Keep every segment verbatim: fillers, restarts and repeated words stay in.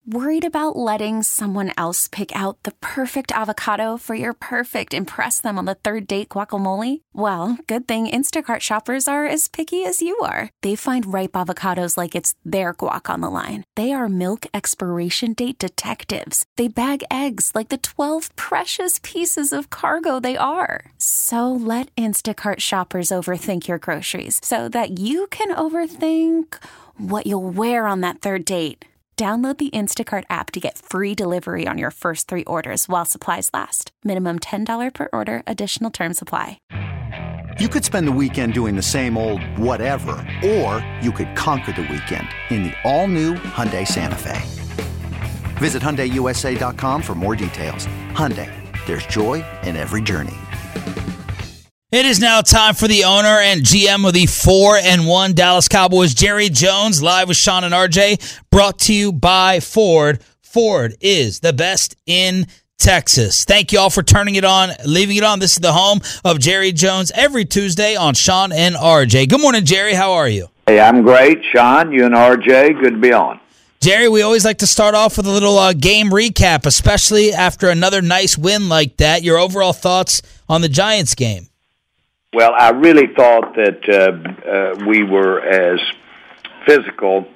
Worried about letting someone else pick out the perfect avocado for your perfect impress them on the third date guacamole? Well, good thing Instacart shoppers are as picky as you are. They find ripe avocados like it's their guac on the line. They are milk expiration date detectives. They bag eggs like the twelve precious pieces of cargo they are. So let Instacart shoppers overthink your groceries so that you can overthink what you'll wear on that third date. Download the Instacart app to get free delivery on your first three orders while supplies last. Minimum ten dollars per order. Additional terms apply. You could spend the weekend doing the same old whatever, or you could conquer the weekend in the all-new Hyundai Santa Fe. Visit Hyundai U S A dot com for more details. Hyundai, there's joy in every journey. It is now time for the owner and G M of the four and one Dallas Cowboys, Jerry Jones, live with Sean and R J, brought to you by Ford. Ford is the best in Texas. Thank you all for turning it on, leaving it on. This is the home of Jerry Jones every Tuesday on Sean and R J. Good morning, Jerry. How are you? Hey, I'm great, Sean. You and R J, good to be on. Jerry, we always like to start off with a little uh, game recap, especially after another nice win like that. Your overall thoughts on the Giants game? Well, I really thought that uh, uh, we were as physical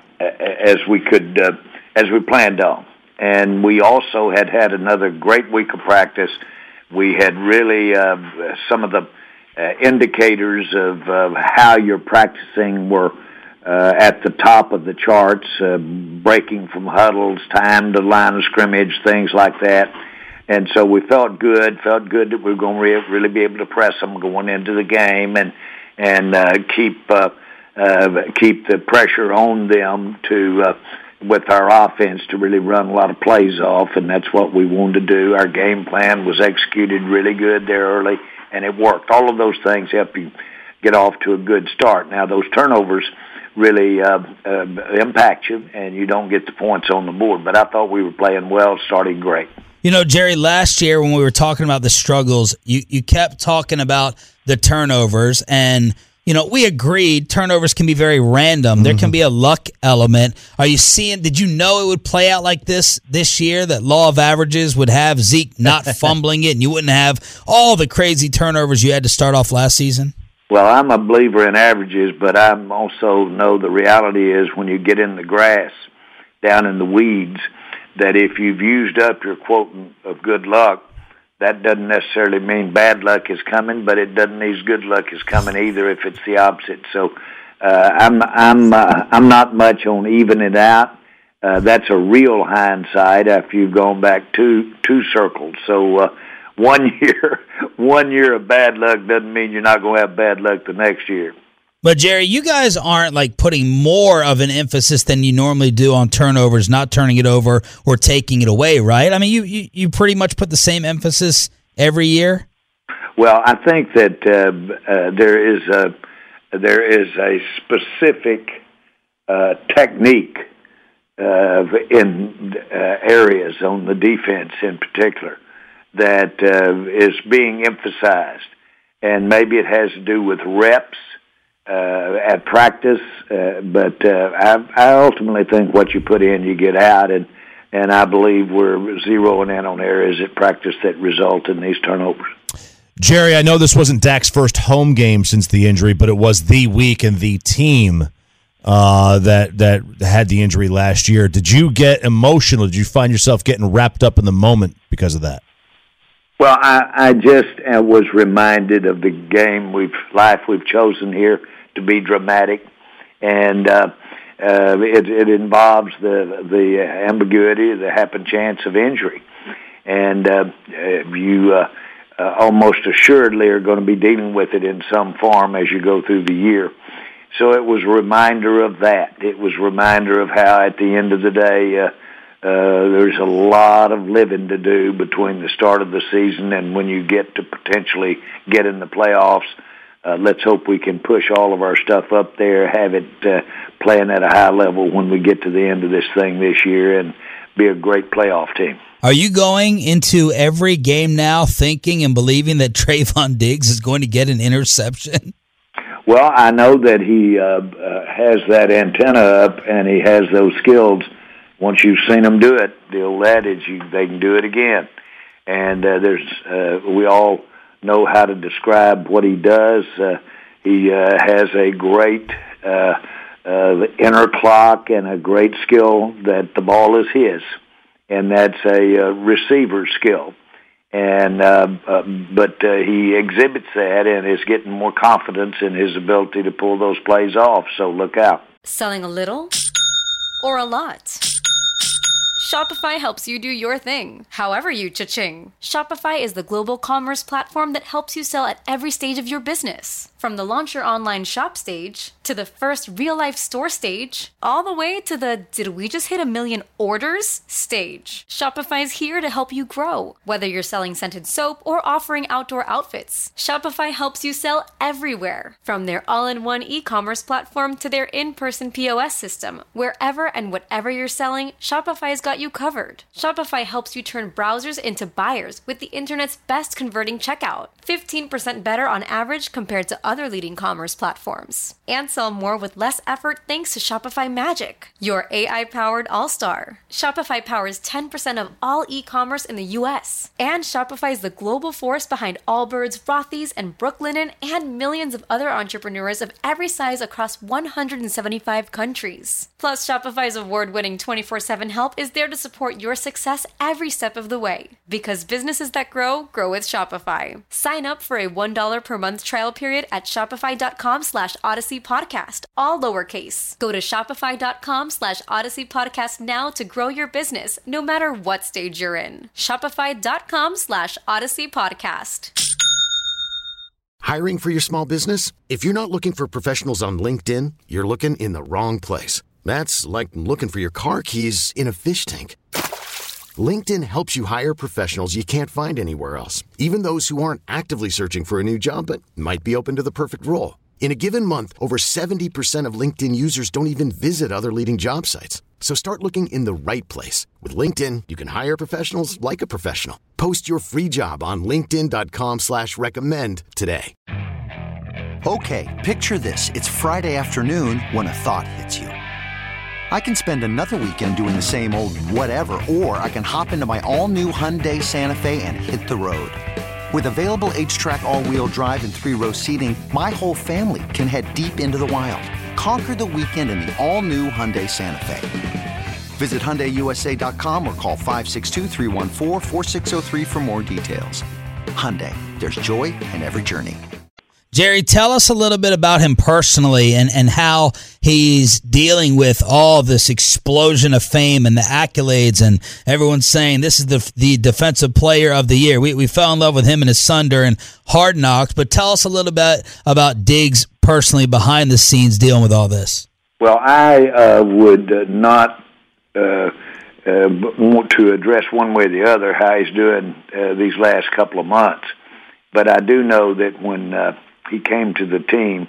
as we could, uh, as we planned on. And we also had had another great week of practice. We had really uh, some of the uh, indicators of uh, how you're practicing were uh, at the top of the charts, uh, breaking from huddles, time to line of scrimmage, things like that. And so we felt good, felt good that we were going to re- really be able to press them going into the game and and uh, keep uh, uh, keep the pressure on them to uh, with our offense to really run a lot of plays off, and that's what we wanted to do. Our game plan was executed really good there early, and it worked. All of those things help you get off to a good start. Now, those turnovers really uh, uh, impact you, and you don't get the points on the board. But I thought we were playing well, starting great. You know, Jerry, last year when we were talking about the struggles, you, you kept talking about the turnovers, and, you know, we agreed turnovers can be very random. Mm-hmm. There can be a luck element. Are you seeing, did you know it would play out like this this year, that law of averages would have Zeke not fumbling it, and you wouldn't have all the crazy turnovers you had to start off last season? Well, I'm a believer in averages, but I also know the reality is when you get in the grass, down in the weeds, that if you've used up your quote of good luck, that doesn't necessarily mean bad luck is coming, but it doesn't mean good luck is coming either if it's the opposite. So uh, I'm I'm uh, I'm not much on evening it out. Uh, that's a real hindsight after you've gone back two two circles. So uh, one year one year of bad luck doesn't mean you're not going to have bad luck the next year. But, Jerry, you guys aren't, like, putting more of an emphasis than you normally do on turnovers, not turning it over or taking it away, right? I mean, you, you, you pretty much put the same emphasis every year? Well, I think that uh, uh, there is a there is a specific uh, technique uh, in uh, areas on the defense in particular that uh, is being emphasized. And maybe it has to do with reps, Uh, at practice, uh, but uh, I, I ultimately think what you put in, you get out, and and I believe we're zeroing in on areas at practice that result in these turnovers. Jerry, I know this wasn't Dak's first home game since the injury, but it was the week and the team uh, that that had the injury last year. Did you get emotional? Did you find yourself getting wrapped up in the moment because of that? Well, I, I just uh, was reminded of the game we've life we've chosen here to be dramatic, and uh, uh, it, it involves the the ambiguity, the happen chance of injury, and uh, you uh, uh, almost assuredly are going to be dealing with it in some form as you go through the year. So it was a reminder of that. It was a reminder of how, at the end of the day, uh, Uh, there's a lot of living to do between the start of the season and when you get to potentially get in the playoffs. Uh, let's hope we can push all of our stuff up there, have it uh, playing at a high level when we get to the end of this thing this year, and be a great playoff team. Are you going into every game now thinking and believing that Trayvon Diggs is going to get an interception? Well, I know that he uh, uh, has that antenna up and he has those skills once you've seen them do it, the old adage, you, they can do it again. And uh, there's uh, we all know how to describe what he does. Uh, he uh, has a great uh, uh, inner clock and a great skill that the ball is his, and that's a uh, receiver skill. And uh, uh, but uh, he exhibits that and is getting more confidence in his ability to pull those plays off. So look out. Selling a little or a lot? Shopify helps you do your thing, however you cha-ching. Shopify is the global commerce platform that helps you sell at every stage of your business. From the launch your online shop stage, to the first real-life store stage, all the way to the did we just hit a million orders stage. Shopify's here to help you grow. Whether you're selling scented soap or offering outdoor outfits, Shopify helps you sell everywhere. From their all-in-one e-commerce platform to their in-person P O S system, wherever and whatever you're selling, Shopify's got you covered. Shopify helps you turn browsers into buyers with the internet's best converting checkout. fifteen percent better on average compared to other leading commerce platforms. And sell more with less effort thanks to Shopify Magic, your A I-powered all-star. Shopify powers ten percent of all e-commerce in the U S. And Shopify is the global force behind Allbirds, Rothy's, and Brooklinen, and millions of other entrepreneurs of every size across one hundred seventy-five countries. Plus, Shopify's award-winning twenty-four seven help is there to support your success every step of the way. Because businesses that grow, grow with Shopify. Sign up for a one dollar per month trial period at shopify.com slash Odyssey Podcast, all lowercase. Go to shopify.com slash Odyssey Podcast now to grow your business, no matter what stage you're in. Shopify.com slash Odyssey Podcast. Hiring for your small business? If you're not looking for professionals on LinkedIn, you're looking in the wrong place. That's like looking for your car keys in a fish tank. LinkedIn helps you hire professionals you can't find anywhere else, even those who aren't actively searching for a new job but might be open to the perfect role. In a given month, over seventy percent of LinkedIn users don't even visit other leading job sites. So start looking in the right place. With LinkedIn, you can hire professionals like a professional. Post your free job on linkedin.com slash recommend today. Okay, picture this. It's Friday afternoon when a thought hits you. I can spend another weekend doing the same old whatever, or I can hop into my all-new Hyundai Santa Fe and hit the road. With available H-Track all-wheel drive and three-row seating, my whole family can head deep into the wild. Conquer the weekend in the all-new Hyundai Santa Fe. Visit Hyundai U S A dot com or call five six two, three one four, four six zero three for more details. Hyundai, there's joy in every journey. Jerry, tell us a little bit about him personally and, and how he's dealing with all this explosion of fame and the accolades, and everyone's saying this is the the defensive player of the year. We we fell in love with him and his son during Hard Knocks, but tell us a little bit about Diggs personally behind the scenes dealing with all this. Well, I uh, would uh, not uh, uh, want to address one way or the other how he's doing uh, these last couple of months, but I do know that when uh, he came to the team,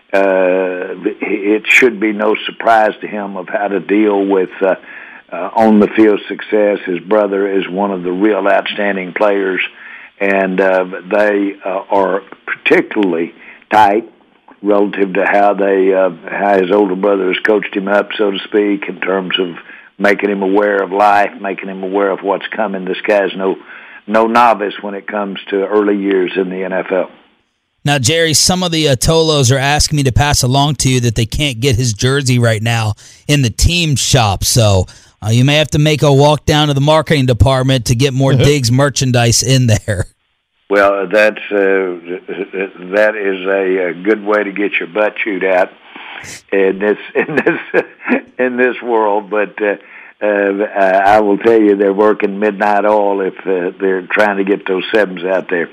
uh, it should be no surprise to him of how to deal with uh, uh, on-the-field success. His brother is one of the real outstanding players, and uh, they uh, are particularly tight relative to how they uh, how his older brother has coached him up, so to speak, in terms of making him aware of life, making him aware of what's coming. This guy's no no novice when it comes to early years in the N F L. Now, Jerry, some of the uh, Tolos are asking me to pass along to you that they can't get his jersey right now in the team shop. So uh, you may have to make a walk down to the marketing department to get more Diggs merchandise in there. Well, that's uh, that is a, a good way to get your butt chewed out in this in this in this world. But uh, uh, I will tell you, they're working midnight oil if uh, they're trying to get those sevens out there.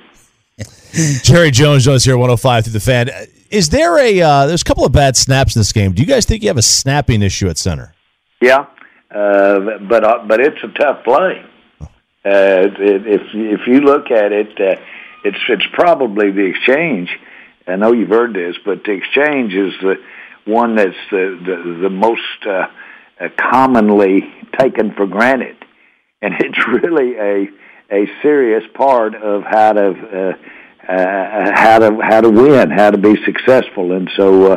Jerry Jones joins here at one oh five through the Fan. Is there a uh, there's a couple of bad snaps in this game. Do you guys think you have a snapping issue at center? Yeah, uh, but uh, but it's a tough play. Uh, if if you look at it, uh, it's it's probably the exchange. I know you've heard this, but the exchange is the one that's the the, the most uh, uh, commonly taken for granted, and it's really a a serious part of how to uh, uh, how to how to win, how to be successful. And so uh,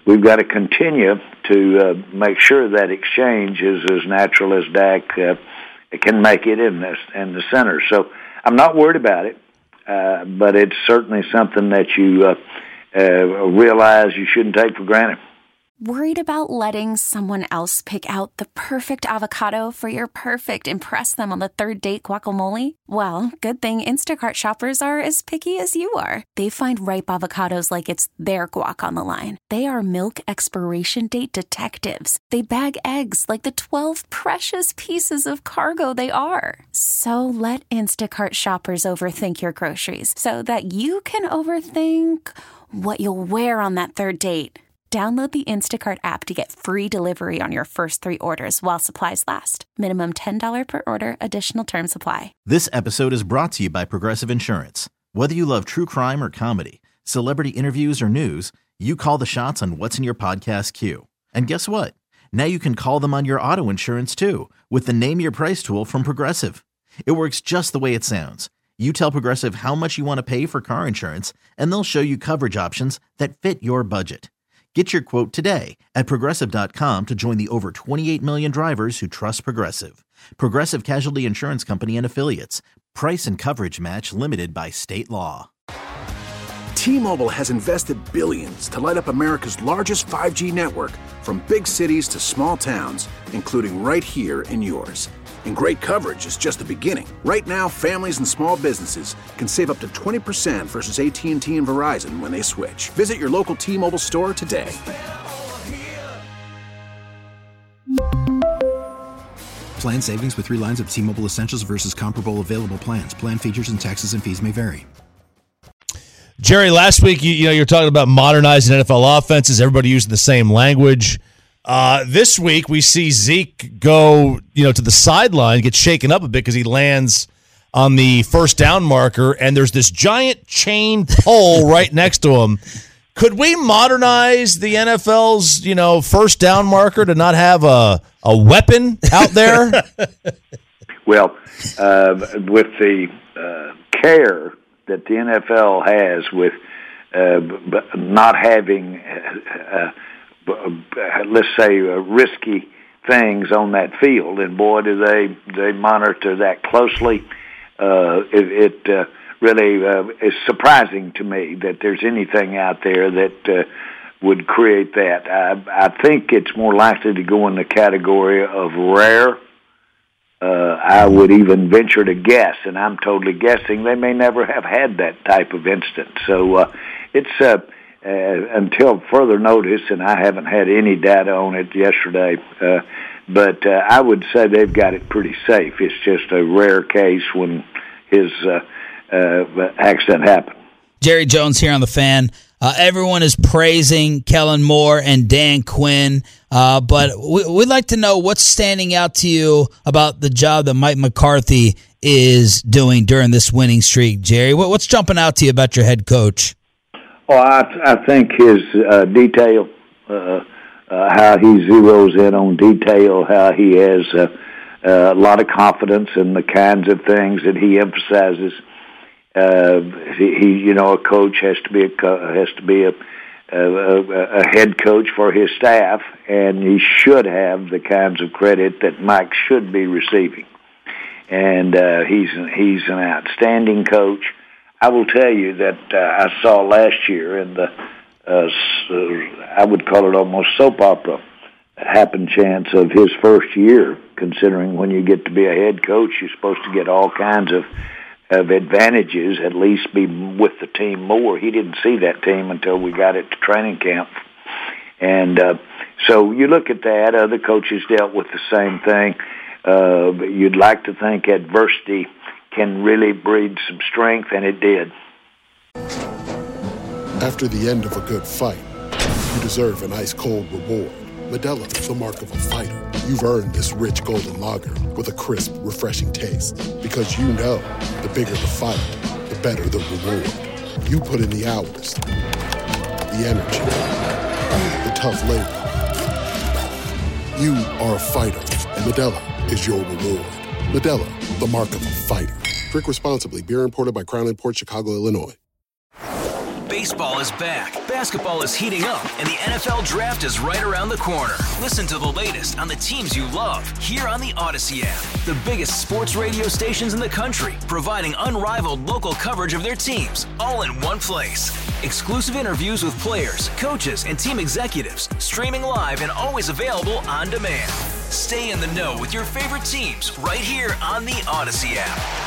we've got to continue to uh, make sure that exchange is as natural as Dak uh, can make it in this in the center. So I'm not worried about it, uh, but it's certainly something that you uh, uh, realize you shouldn't take for granted. Worried about letting someone else pick out the perfect avocado for your perfect impress them on the third date guacamole? Well, good thing Instacart shoppers are as picky as you are. They find ripe avocados like it's their guac on the line. They are milk expiration date detectives. They bag eggs like the twelve precious pieces of cargo they are. So let Instacart shoppers overthink your groceries so that you can overthink what you'll wear on that third date. Download the Instacart app to get free delivery on your first three orders while supplies last. Minimum ten dollars per order. Additional terms apply. This episode is brought to you by Progressive Insurance. Whether you love true crime or comedy, celebrity interviews or news, you call the shots on what's in your podcast queue. And guess what? Now you can call them on your auto insurance too with the Name Your Price tool from Progressive. It works just the way it sounds. You tell Progressive how much you want to pay for car insurance, and they'll show you coverage options that fit your budget. Get your quote today at Progressive dot com to join the over twenty-eight million drivers who trust Progressive. Progressive Casualty Insurance Company and Affiliates. Price and coverage match limited by state law. T-Mobile has invested billions to light up America's largest five G network, from big cities to small towns, including right here in yours. And great coverage is just the beginning. Right now, families and small businesses can save up to twenty percent versus A T and T and Verizon when they switch. Visit your local T-Mobile store today. Plan savings with three lines of T-Mobile Essentials versus comparable available plans. Plan features and taxes and fees may vary. Jerry, last week you, you know you're talking about modernizing N F L offenses. Everybody using the same language. Uh, this week we see Zeke go, you know, to the sideline, get shaken up a bit because he lands on the first down marker, and there's this giant chain pole right next to him. Could we modernize the N F L's, you know, first down marker to not have a a weapon out there? Well, uh, with the uh, care that the N F L has with uh, b- not having uh, let's say, uh, risky things on that field. And, boy, do they they monitor that closely. Uh, it it uh, really uh, is surprising to me that there's anything out there that uh, would create that. I, I think it's more likely to go in the category of rare. Uh, I would even venture to guess, and I'm totally guessing, they may never have had that type of instance. So uh, it's... Uh, Uh, until further notice, and I haven't had any data on it yesterday, uh, but uh, I would say they've got it pretty safe. It's just a rare case when his uh, uh, accident happened. Jerry Jones here on The Fan. Uh, everyone is praising Kellen Moore and Dan Quinn, uh, but we, we'd like to know what's standing out to you about the job that Mike McCarthy is doing during this winning streak, Jerry. What, what's jumping out to you about your head coach? Well, I, I think his uh, detail, uh, uh, how he zeroes in on detail, how he has uh, uh, a lot of confidence in the kinds of things that he emphasizes. Uh, he, he, you know, a coach has to be a co- has to be a, a, a head coach for his staff, and he should have the kinds of credit that Mike should be receiving. And uh, he's he's an outstanding coach. I will tell you that uh, I saw last year in the, uh, I would call it almost soap opera, happen chance of his first year, considering when you get to be a head coach, you're supposed to get all kinds of, of advantages, at least be with the team more. He didn't see that team until we got it to training camp. And uh, so you look at that, other coaches dealt with the same thing. Uh, but you'd like to think adversity can really breed some strength, and it did. After the end of a good fight, you deserve an ice-cold reward. Modelo, the mark of a fighter. You've earned this rich golden lager with a crisp, refreshing taste. Because you know, the bigger the fight, the better the reward. You put in the hours, the energy, the tough labor. You are a fighter, and Modelo is your reward. Modelo, the mark of a fighter. Drink responsibly. Beer imported by Crown Imports, Chicago, Illinois. Baseball is back, basketball is heating up, and the N F L Draft is right around the corner. Listen to the latest on the teams you love here on the Odyssey app. The biggest sports radio stations in the country, providing unrivaled local coverage of their teams, all in one place. Exclusive interviews with players, coaches, and team executives, streaming live and always available on demand. Stay in the know with your favorite teams right here on the Odyssey app.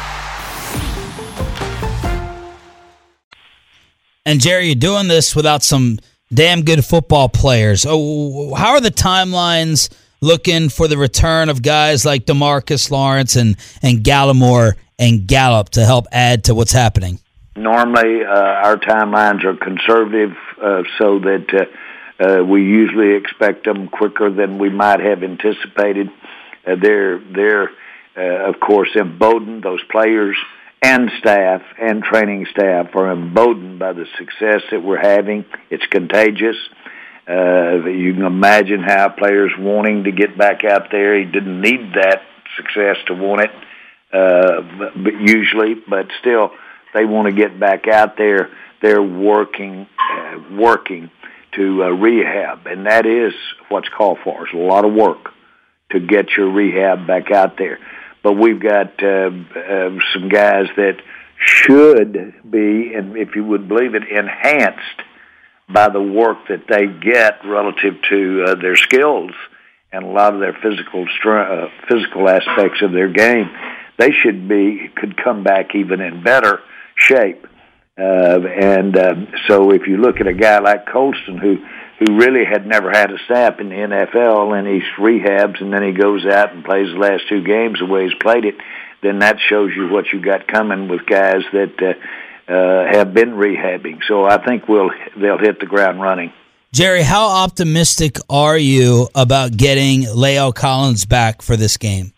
And Jerry, you're doing this without some damn good football players. Oh, how are the timelines looking for the return of guys like DeMarcus Lawrence and, and Gallimore and Gallup to help add to what's happening? Normally, uh, our timelines are conservative, uh, so that uh, uh, we usually expect them quicker than we might have anticipated. Uh, they're, they're uh, of course, emboldened, those players and staff and training staff are emboldened by the success that we're having. It's contagious. Uh, you can imagine how players wanting to get back out there. He didn't need that success to want it, uh, but, but usually, but still, they want to get back out there. They're working, uh, working to uh, rehab, and that is what's called for. It's a lot of work to get your rehab back out there. But we've got uh, uh, some guys that should be, and if you would believe it, enhanced by the work that they get relative to uh, their skills and a lot of their physical uh, physical aspects of their game. They should be could come back even in better shape. Uh, and uh, so, if you look at a guy like Colston, who who really had never had a snap in the N F L, and he rehabs, and then he goes out and plays the last two games the way he's played it, then that shows you what you got coming with guys that uh, uh, have been rehabbing. So I think we'll they'll hit the ground running. Jerry, how optimistic are you about getting La'el Collins back for this game?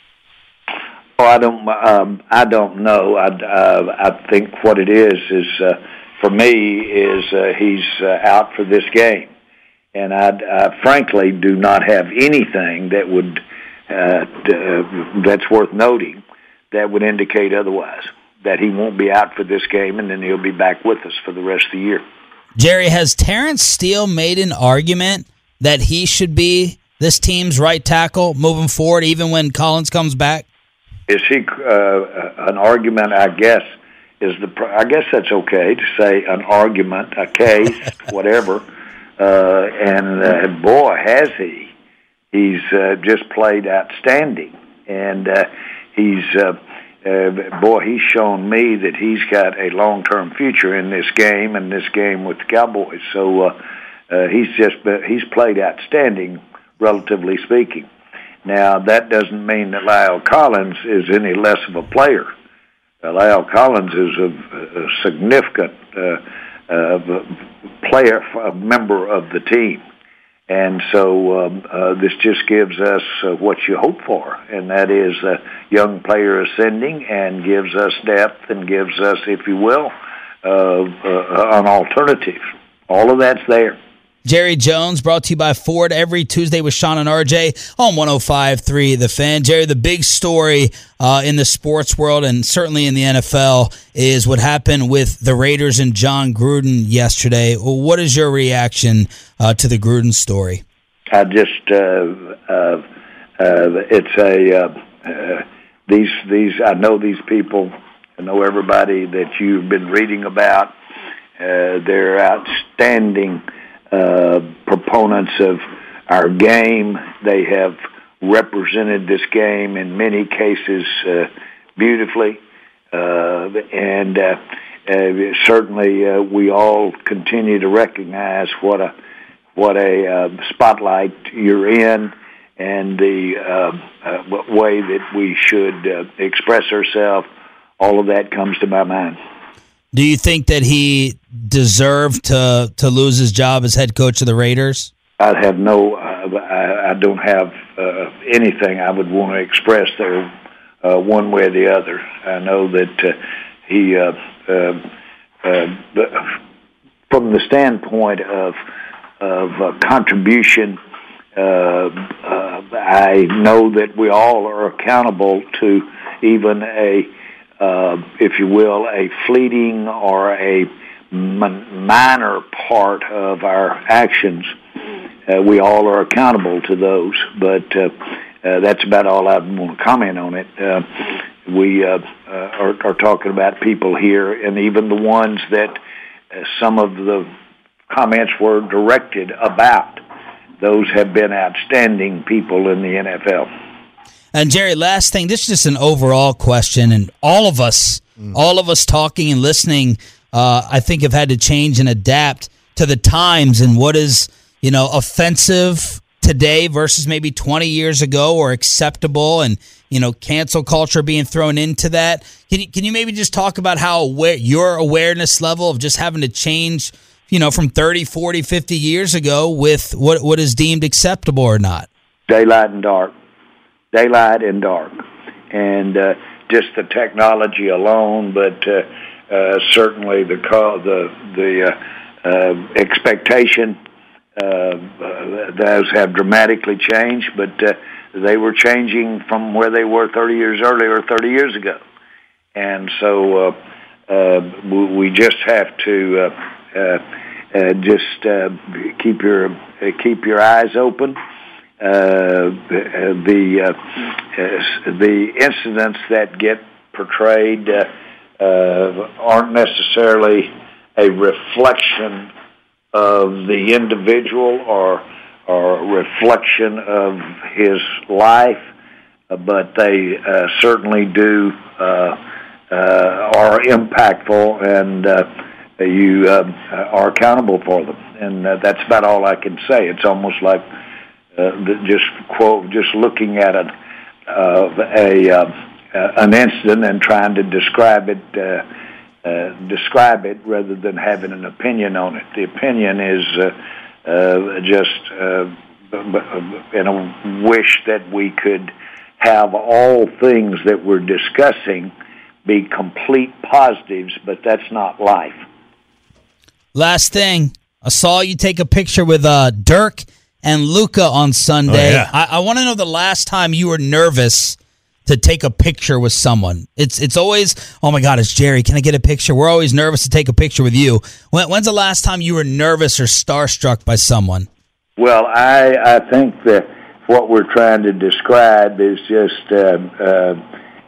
Oh, I don't. Um, I don't know. I, uh, I think what it is is uh, for me is uh, he's uh, out for this game. And I, I frankly do not have anything that would uh, uh, that's worth noting that would indicate otherwise, that he won't be out for this game and then he'll be back with us for the rest of the year. Jerry, has Terrence Steele made an argument that he should be this team's right tackle moving forward, even when Collins comes back? Is he uh, an argument? I guess is the. I guess that's okay to say an argument, a case, whatever. Uh, and uh, boy, has he! He's uh, just played outstanding, and uh, he's uh, uh, boy, he's shown me that he's got a long-term future in this game and this game with the Cowboys. So uh, uh, he's just he's played outstanding, relatively speaking. Now that doesn't mean that La'el Collins is any less of a player. Uh, La'el Collins is a, a significant. Uh, Uh, player, a member of the team. And so um, uh, this just gives us uh, what you hope for, and that is a young player ascending and gives us depth and gives us, if you will, uh, uh, an alternative. All of that's there. Jerry Jones, brought to you by Ford every Tuesday with Sean and R J on one oh five point three The Fan. Jerry, the big story uh, in the sports world and certainly in the N F L is what happened with the Raiders and John Gruden yesterday. What is your reaction uh, to the Gruden story? I just, uh, uh, uh, it's a, uh, uh, these, these, I know these people, I know everybody that you've been reading about. Uh, they're outstanding Uh, proponents of our game. They have represented this game in many cases uh, beautifully, uh, and uh, uh, certainly uh, we all continue to recognize what a what a uh, spotlight you're in, and the uh, uh, way that we should uh, express ourselves. All of that comes to my mind. Do you think that he deserved to to lose his job as head coach of the Raiders? I have no, uh, I, I don't have uh, anything I would want to express there uh, one way or the other. I know that uh, he, uh, uh, uh, from the standpoint of of uh, contribution, uh, uh, I know that we all are accountable to even a, uh, if you will, a fleeting or a min- minor part of our actions. Uh, we all are accountable to those, but uh, uh, that's about all I want to comment on it. Uh, we uh, uh, are, are talking about people here, and even the ones that uh, some of the comments were directed about. Those have been outstanding people in the N F L. And Jerry, last thing, this is just an overall question, and all of us, mm. all of us talking and listening, uh, I think have had to change and adapt to the times and what is, you know, offensive today versus maybe twenty years ago, or acceptable, and, you know, cancel culture being thrown into that. Can you, can you maybe just talk about how aware, your awareness level of just having to change, you know, from thirty, forty, fifty years ago with what what is deemed acceptable or not? Daylight and dark. Daylight and dark. And uh, just the technology alone, but uh, uh, certainly the the, the uh, uh, expectation, uh, uh, those have dramatically changed, but uh, they were changing from where they were thirty years earlier, thirty years ago. And so uh, uh, we just have to uh, uh, uh, just uh, keep your uh, keep your eyes open. Uh, the uh, uh, the incidents that get portrayed uh, uh, aren't necessarily a reflection of the individual or or a reflection of his life, uh, but they uh, certainly do uh, uh, are impactful, and uh, you uh, are accountable for them. And uh, that's about all I can say. It's almost like Uh, just quote, just looking at an uh, a uh, uh, an incident and trying to describe it, uh, uh, describe it rather than having an opinion on it. The opinion is uh, uh, just uh, in a wish that we could have all things that we're discussing be complete positives, but that's not life. Last thing, I saw you take a picture with uh, Dirk and Luka on Sunday. Oh, yeah. I, I want to know the last time you were nervous to take a picture with someone. It's it's always, oh my God, it's Jerry. Can I get a picture? We're always nervous to take a picture with you. When, when's the last time you were nervous or starstruck by someone? Well, I I think that what we're trying to describe is just uh, uh,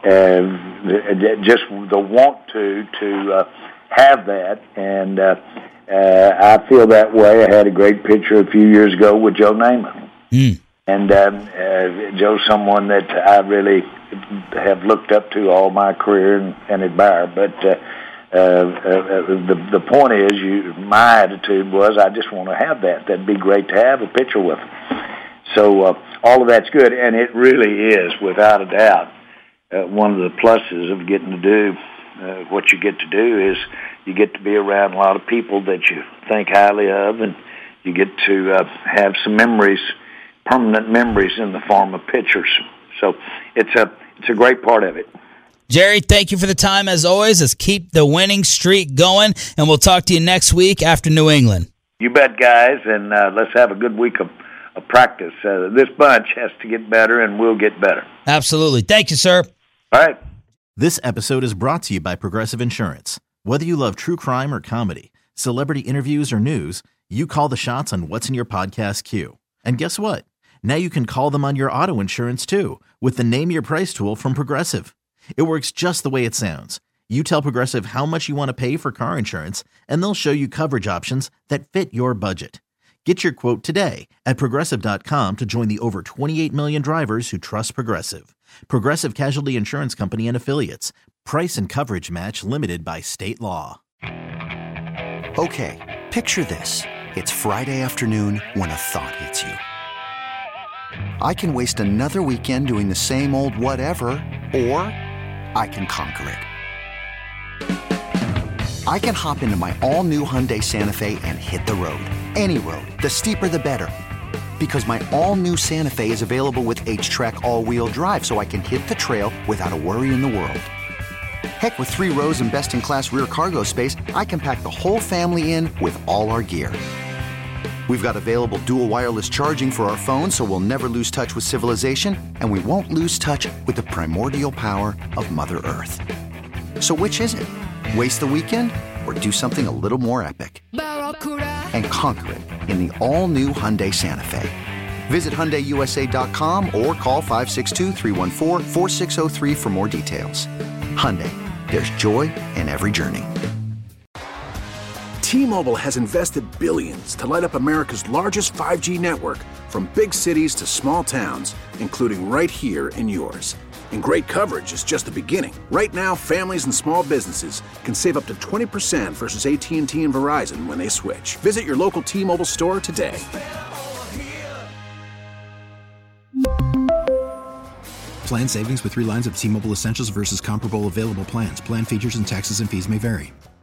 uh, just the want to to uh, have that, and uh, uh, I feel that way. I had a great picture a few years ago with Joe Namath, mm. and um, uh, Joe's someone that I really have looked up to all my career and, and admire. But uh, uh, uh, the the point is, you my attitude was, I just want to have that. That'd be great to have a picture with him. So uh, all of that's good, and it really is, without a doubt, uh, one of the pluses of getting to do uh, what you get to do is you get to be around a lot of people that you think highly of, and you get to uh, have some memories, permanent memories in the form of pictures. So it's a it's a great part of it. Jerry, thank you for the time as always. Let's keep the winning streak going, and we'll talk to you next week after New England. You bet, guys, and uh, let's have a good week of, of practice. Uh, this bunch has to get better, and we'll get better. Absolutely. Thank you, sir. All right. This episode is brought to you by Progressive Insurance. Whether you love true crime or comedy, celebrity interviews or news, you call the shots on what's in your podcast queue. And guess what? Now you can call them on your auto insurance too with the Name Your Price tool from Progressive. It works just the way it sounds. You tell Progressive how much you want to pay for car insurance, and they'll show you coverage options that fit your budget. Get your quote today at Progressive dot com to join the over twenty-eight million drivers who trust Progressive. Progressive Casualty Insurance Company and Affiliates. Price and coverage match limited by state law. Okay, picture this. It's Friday afternoon when a thought hits you. I can waste another weekend doing the same old whatever, or I can conquer it. I can hop into my all-new Hyundai Santa Fe and hit the road. Any road. The steeper, the better. Because my all-new Santa Fe is available with H-Track all-wheel drive, so I can hit the trail without a worry in the world. Heck, with three rows and best-in-class rear cargo space, I can pack the whole family in with all our gear. We've got available dual wireless charging for our phones, so we'll never lose touch with civilization, and we won't lose touch with the primordial power of Mother Earth. So which is it? Waste the weekend or do something a little more epic and conquer it in the all-new Hyundai Santa Fe. Visit Hyundai U S A dot com or call five six two, three one four, four six zero three for more details. Hyundai, there's joy in every journey. T-Mobile has invested billions to light up America's largest five G network, from big cities to small towns, including right here in yours. And great coverage is just the beginning. Right now, families and small businesses can save up to twenty percent versus A T and T and Verizon when they switch. Visit your local T-Mobile store today. Plan savings with three lines of T-Mobile Essentials versus comparable available plans. Plan features and taxes and fees may vary.